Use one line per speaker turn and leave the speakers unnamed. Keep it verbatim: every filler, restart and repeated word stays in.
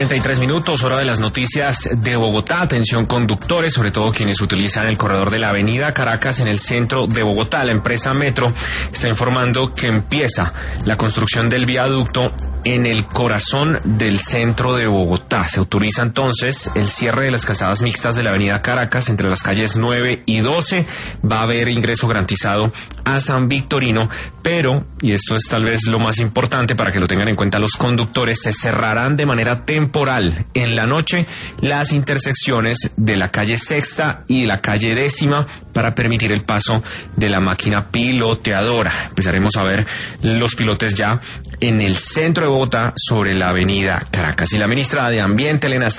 treinta y tres minutos, hora de las noticias de Bogotá. Atención conductores, sobre todo quienes utilizan el corredor de la avenida Caracas en el centro de Bogotá. La empresa Metro está informando que empieza la construcción del viaducto en el corazón del centro de Bogotá. Se autoriza entonces el cierre de las calzadas mixtas de la avenida Caracas entre las calles nueve y doce. Va a haber ingreso garantizado a San Victorino, pero, y esto es tal vez lo más importante para que lo tengan en cuenta los conductores, se cerrarán de manera temporal en la noche las intersecciones de la calle Sexta y la calle Décima para permitir el paso de la máquina piloteadora. Empezaremos a ver los pilotes ya en el centro de Bogotá sobre la avenida Caracas. Y la ministra de Ambiente, Elena